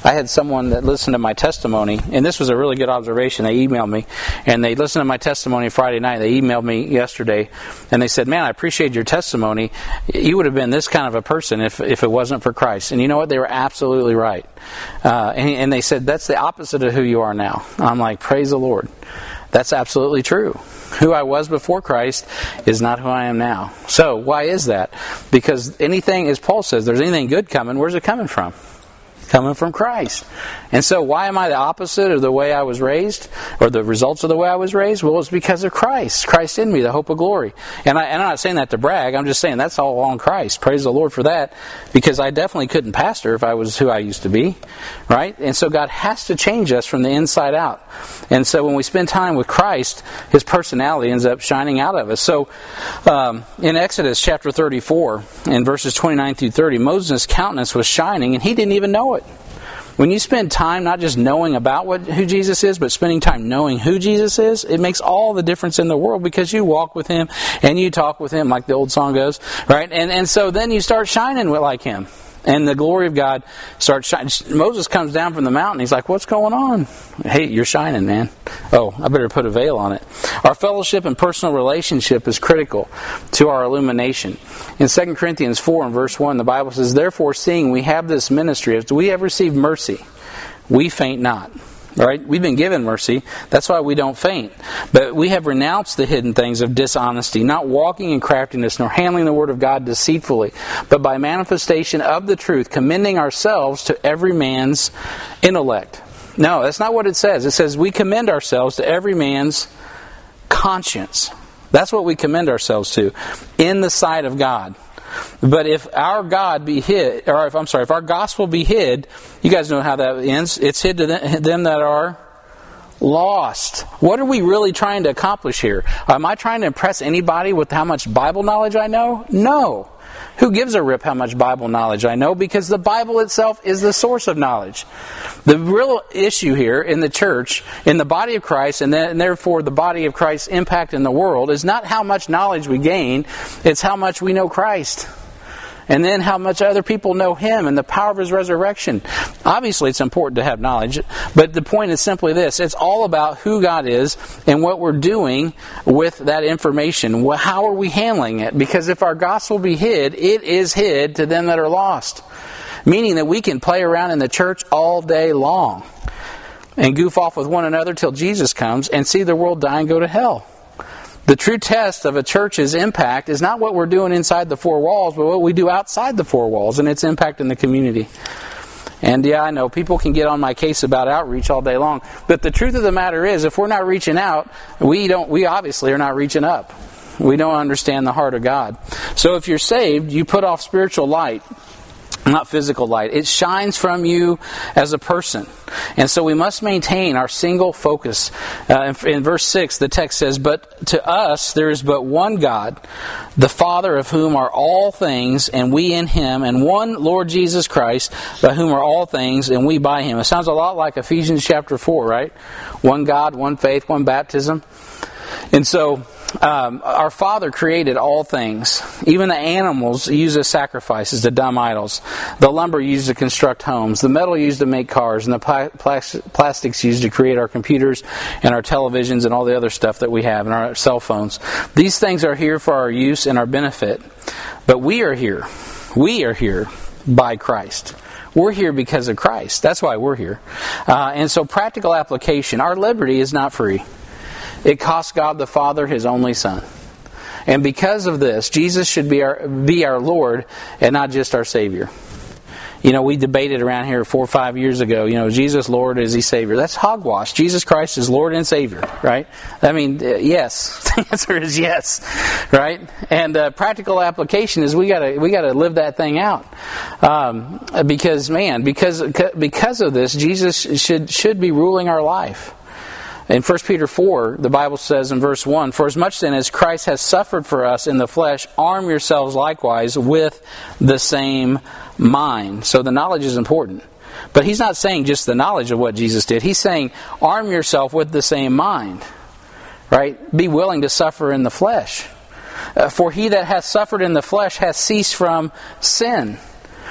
I had someone that listened to my testimony, and this was a really good observation. They emailed me, and they listened to my testimony Friday night. They emailed me yesterday, and they said, man, I appreciate your testimony. You would have been this kind of a person if, if it wasn't for Christ. And you know what? They were absolutely right. Uh, and, and they said, that's the opposite of who you are now. I'm like, praise the Lord. That's absolutely true. Who I was before Christ is not who I am now. So, why is that? Because anything, as Paul says, there's anything good coming, where's it coming from? Coming from Christ. And so why am I the opposite of the way I was raised, or the results of the way I was raised? Well, it's because of Christ. Christ in me, the hope of glory. And, I, and I'm not saying that to brag. I'm just saying that's all on Christ. Praise the Lord for that, because I definitely couldn't pastor if I was who I used to be, right? And so God has to change us from the inside out. And so when we spend time with Christ, His personality ends up shining out of us. So um, in Exodus chapter thirty-four, in verses twenty-nine through thirty, Moses' countenance was shining, and he didn't even know it. When you spend time not just knowing about what who Jesus is, but spending time knowing who Jesus is, it makes all the difference in the world, because you walk with Him and you talk with Him, like the old song goes, right? And and so then you start shining like Him. And the glory of God starts shining. Moses comes down from the mountain. He's like, what's going on? Hey, you're shining, man. Oh, I better put a veil on it. Our fellowship and personal relationship is critical to our illumination. In Second Corinthians four and verse one, the Bible says, therefore, seeing we have this ministry, if we have received mercy, we faint not. Right? We've been given mercy. That's why we don't faint. But we have renounced the hidden things of dishonesty, not walking in craftiness, nor handling the word of God deceitfully, but by manifestation of the truth, commending ourselves to every man's intellect. No, that's not what it says. It says we commend ourselves to every man's conscience. That's what we commend ourselves to in the sight of God. But if our God be hid, or if I'm sorry, if our gospel be hid, you guys know how that ends. It's hid to them that are lost. What are we really trying to accomplish here? Am I trying to impress anybody with how much Bible knowledge I know? No. Who gives a rip how much Bible knowledge I know? Because the Bible itself is the source of knowledge. The real issue here in the church, in the body of Christ, and, then, and therefore the body of Christ's impact in the world, is not how much knowledge we gain, it's how much we know Christ. And then how much other people know Him and the power of His resurrection. Obviously, it's important to have knowledge, but the point is simply this. It's all about who God is and what we're doing with that information. How are we handling it? Because if our gospel be hid, it is hid to them that are lost. Meaning that we can play around in the church all day long and goof off with one another till Jesus comes and see the world die and go to hell. The true test of a church's impact is not what we're doing inside the four walls, but what we do outside the four walls and its impact in the community. And yeah, I know people can get on my case about outreach all day long, but the truth of the matter is, if we're not reaching out, we don't. We obviously are not reaching up. We don't understand the heart of God. So if you're saved, you put off spiritual light. Not physical light. It shines from you as a person. And so we must maintain our single focus. Uh, in, in verse six, the text says, but to us there is but one God, the Father of whom are all things, and we in Him, and one Lord Jesus Christ, by whom are all things, and we by Him. It sounds a lot like Ephesians chapter four, right? One God, one faith, one baptism. And so Um, our Father created all things. Even the animals used as sacrifices to dumb idols. The lumber used to construct homes. The metal used to make cars. And the pla- plas- plastics used to create our computers and our televisions and all the other stuff that we have and our cell phones. These things are here for our use and our benefit. But we are here. We are here by Christ. We're here because of Christ. That's why we're here. Uh, and so practical application. Our liberty is not free. It cost God the Father His only Son. And because of this, Jesus should be our be our Lord and not just our Savior. You know, we debated around here four or five years ago, you know, Jesus Lord, is He Savior? That's hogwash. Jesus Christ is Lord and Savior, right? I mean, yes. The answer is yes, right? And uh, practical application is we gotta we gotta live that thing out, um, because man, because because of this, Jesus should should be ruling our life. In First Peter four, the Bible says in verse one, for as much then as Christ has suffered for us in the flesh, arm yourselves likewise with the same mind. So the knowledge is important. But He's not saying just the knowledge of what Jesus did. He's saying arm yourself with the same mind. Right? Be willing to suffer in the flesh. Uh, for he that hath suffered in the flesh hath ceased from sin.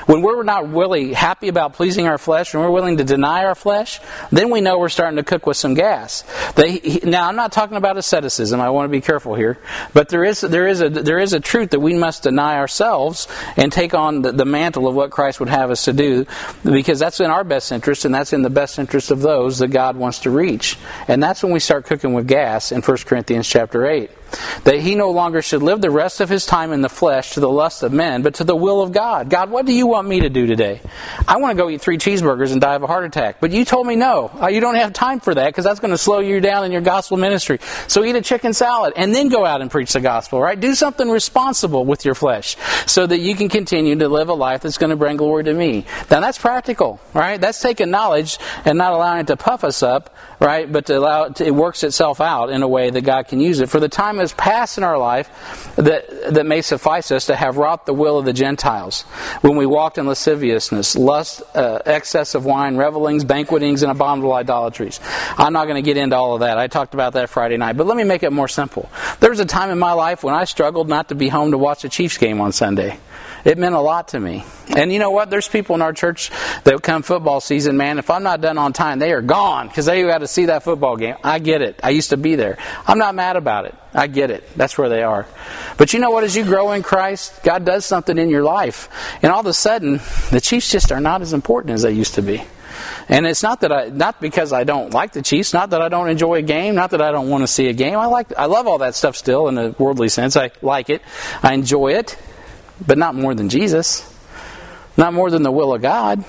when we're not really happy about pleasing our flesh, and we're willing to deny our flesh, then we know we're starting to cook with some gas. They, now, I'm not talking about asceticism. I want to be careful here, but there is there is a there is a truth that we must deny ourselves and take on the, the mantle of what Christ would have us to do, because that's in our best interest, and that's in the best interest of those that God wants to reach. And that's when we start cooking with gas in First Corinthians chapter eight. That he no longer should live the rest of his time in the flesh to the lust of men, but to the will of God. God, what do you want me to do today? I want to go eat three cheeseburgers and die of a heart attack. But you told me no. You don't have time for that, because that's going to slow you down in your gospel ministry. So eat a chicken salad and then go out and preach the gospel, right? Do something responsible with your flesh so that you can continue to live a life that's going to bring glory to me. Now that's practical, right? That's taking knowledge and not allowing it to puff us up, right? But to allow it, to, it works itself out in a way that God can use it. For the time has passed in our life that that may suffice us to have wrought the will of the Gentiles, when we walked in lasciviousness, lust, uh, excess of wine, revelings, banquetings, and abominable idolatries. I'm not going to get into all of that. I talked about that Friday night, but let me make it more simple. There was a time in my life when I struggled not to be home to watch a Chiefs game on Sunday. It meant a lot to me. And you know what? There's people in our church that come football season, man, if I'm not done on time, they are gone because they got to see that football game. I get it. I used to be there. I'm not mad about it. I get it. That's where they are. But you know what? As you grow in Christ, God does something in your life. And all of a sudden, the Chiefs just are not as important as they used to be. And it's not that I, not because I don't like the Chiefs, not that I don't enjoy a game, not that I don't want to see a game. I like, I love all that stuff still in a worldly sense. I like it. I enjoy it. But not more than Jesus. Not more than the will of God.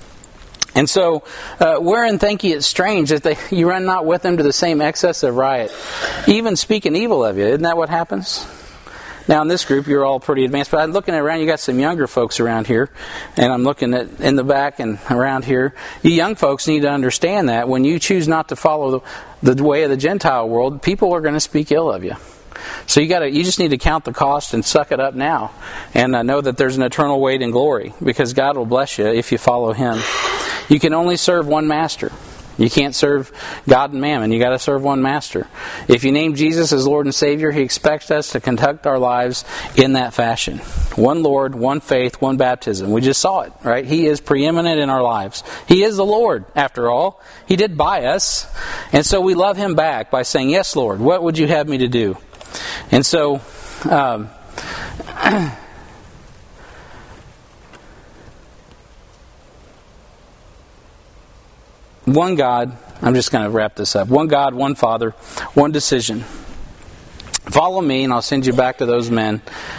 And so, uh, wherein think ye it strange that they, you run not with them to the same excess of riot, even speaking evil of you? Isn't that what happens? Now in this group, you're all pretty advanced, but I'm looking around, you got some younger folks around here, and I'm looking at in the back and around here. You young folks need to understand that when you choose not to follow the, the way of the Gentile world, people are going to speak ill of you. So you got to, you just need to count the cost and suck it up now, and uh, know that there's an eternal weight in glory, because God will bless you if you follow Him. You can only serve one master. You can't serve God and mammon. You got to serve one master. If you name Jesus as Lord and Savior, He expects us to conduct our lives in that fashion. One Lord, one faith, one baptism. We just saw it, right? He is preeminent in our lives. He is the Lord, after all. He did buy us, and so we love Him back by saying, "Yes, Lord, what would you have me to do?" And so, um, one God, I'm just going to wrap this up. One God, one Father, one decision. Follow me, and I'll send you back to those men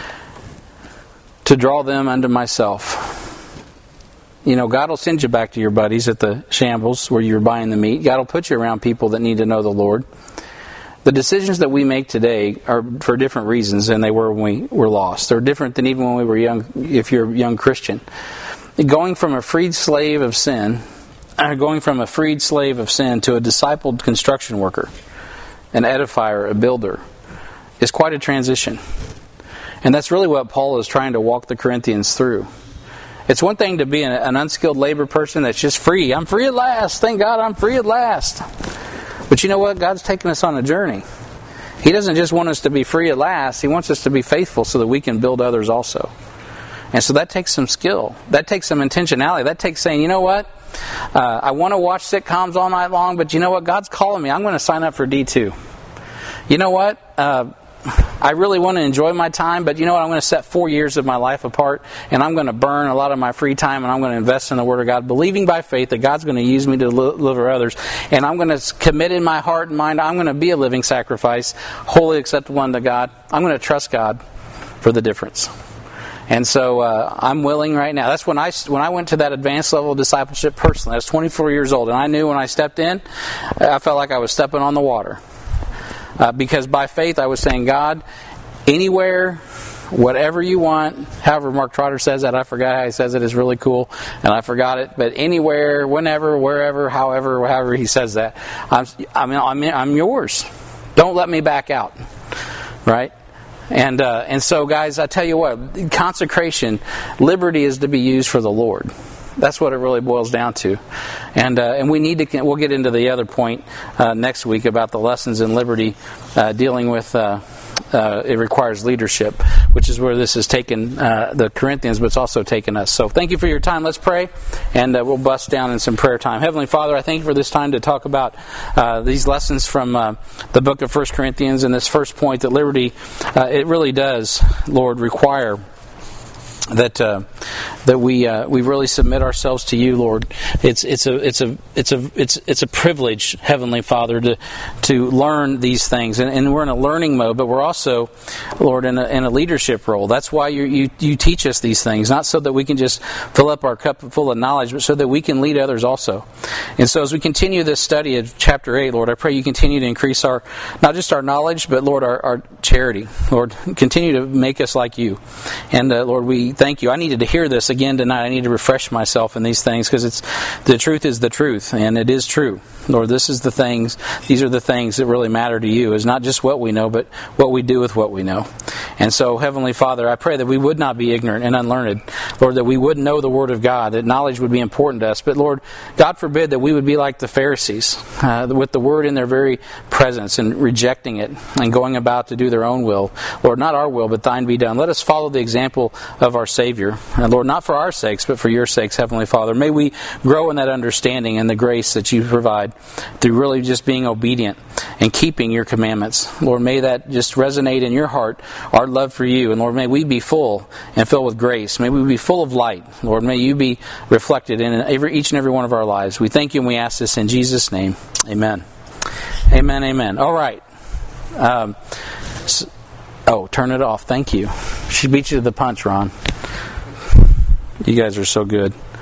to draw them unto myself. You know, God will send you back to your buddies at the shambles where you're buying the meat. God will put you around people that need to know the Lord. The decisions that we make today are for different reasons than they were when we were lost. They're different than even when we were young, if you're a young Christian. Going from a freed slave of sin, going from a freed slave of sin to a discipled construction worker, an edifier, a builder, is quite a transition. And that's really what Paul is trying to walk the Corinthians through. It's one thing to be an, an unskilled labor person that's just free. I'm free at last. Thank God I'm free at last. But you know what? God's taking us on a journey. He doesn't just want us to be free at last. He wants us to be faithful so that we can build others also. And so that takes some skill. That takes some intentionality. That takes saying, you know what? Uh, I want to watch sitcoms all night long, but you know what? God's calling me. I'm going to sign up for D two. You know what? Uh, I really want to enjoy my time, but you know what? I'm going to set four years of my life apart, and I'm going to burn a lot of my free time, and I'm going to invest in the Word of God, believing by faith that God's going to use me to deliver others. And I'm going to commit in my heart and mind, I'm going to be a living sacrifice, wholly acceptable unto God. I'm going to trust God for the difference. And so uh, I'm willing right now. That's when I when I went to that advanced level of discipleship personally. I was twenty-four years old, and I knew when I stepped in, I felt like I was stepping on the water. Uh, because by faith I was saying, God, anywhere, whatever you want, however Mark Trotter says that, I forgot how he says it, it's really cool, and I forgot it, but anywhere, whenever, wherever, however, however he says that, I'm, I'm, I'm, I'm yours. Don't let me back out. Right? And uh, and so, guys, I tell you what, consecration, liberty is to be used for the Lord. That's what it really boils down to. And uh, and we need to, we'll get into the other point uh, next week about the lessons in liberty, uh, dealing with, uh, uh, it requires leadership. which is where this has taken uh, the Corinthians, but it's also taken us. So thank you for your time. Let's pray, and uh, we'll bust down in some prayer time. Heavenly Father, I thank you for this time to talk about uh, these lessons from uh, the book of First Corinthians, and this first point that liberty, uh, it really does, Lord, require that uh, that we uh, we really submit ourselves to you, Lord. It's it's a it's a it's a it's it's a privilege, Heavenly Father, to to learn these things, and, and we're in a learning mode, but we're also, Lord, in a, in a leadership role. That's why you you you teach us these things, not so that we can just fill up our cup full of knowledge, but so that we can lead others also. And so, as we continue this study of chapter eight, Lord, I pray you continue to increase our not just our knowledge, but Lord, our, our charity. Lord, continue to make us like you, and uh, Lord, we thank you. I needed to hear this again tonight. I need to refresh myself in these things because it's the truth is the truth, and it is true. Lord, this is the things, these are the things that really matter to you, is not just what we know, but what we do with what we know. And so, Heavenly Father, I pray that we would not be ignorant and unlearned. Lord, that we would know the Word of God, that knowledge would be important to us. But Lord, God forbid that we would be like the Pharisees, uh, with the Word in their very presence and rejecting it and going about to do their own will. Lord, not our will, but thine be done. Let us follow the example of our Savior. And Lord, not for our sakes, but for your sakes, Heavenly Father. May we grow in that understanding and the grace that you provide through really just being obedient and keeping your commandments. Lord, may that just resonate in your heart, our love for you. And Lord, may we be full and filled with grace. May we be full of light. Lord, may you be reflected in every, each and every one of our lives. We thank you and we ask this in Jesus' name. Amen. Amen, amen. All right. Um, so, oh, turn it off. Thank you. She beat you to the punch, Ron. You guys are so good.